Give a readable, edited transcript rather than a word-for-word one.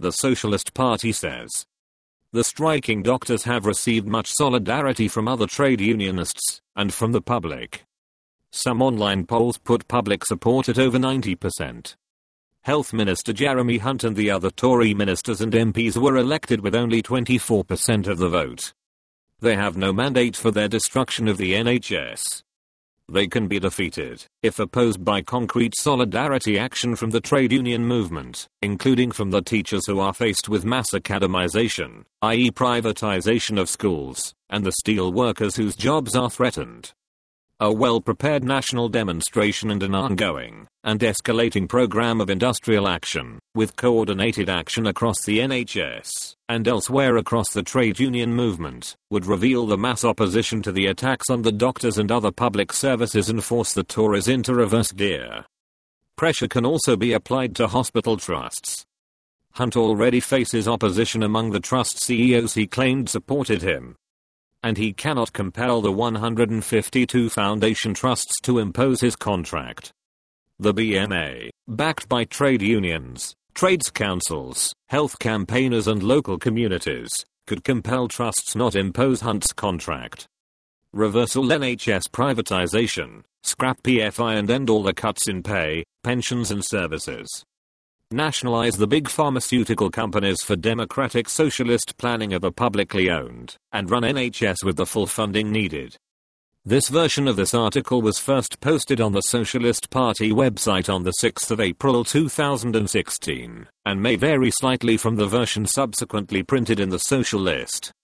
the Socialist Party says. The striking doctors have received much solidarity from other trade unionists and from the public. Some online polls put public support at over 90%. Health Minister Jeremy Hunt and the other Tory ministers and MPs were elected with only 24% of the vote. They have no mandate for their destruction of the NHS. They can be defeated if opposed by concrete solidarity action from the trade union movement, including from the teachers who are faced with mass academization, i.e. privatization of schools, and the steel workers whose jobs are threatened. A well-prepared national demonstration and an ongoing and escalating program of industrial action, with coordinated action across the NHS and elsewhere across the trade union movement, would reveal the mass opposition to the attacks on the doctors and other public services and force the Tories into reverse gear. Pressure can also be applied to hospital trusts. Hunt already faces opposition among the trust CEOs he claimed supported him. And he cannot compel the 152 foundation trusts to impose his contract. The BMA, backed by trade unions, trades councils, health campaigners and local communities, could compel trusts not impose Hunt's contract. Reversal NHS privatization, scrap PFI and end all the cuts in pay, pensions and services. Nationalize the big pharmaceutical companies for democratic socialist planning of a publicly owned, and run NHS with the full funding needed. This version of this article was first posted on the Socialist Party website on the 6th of April 2016, and may vary slightly from the version subsequently printed in the Social List.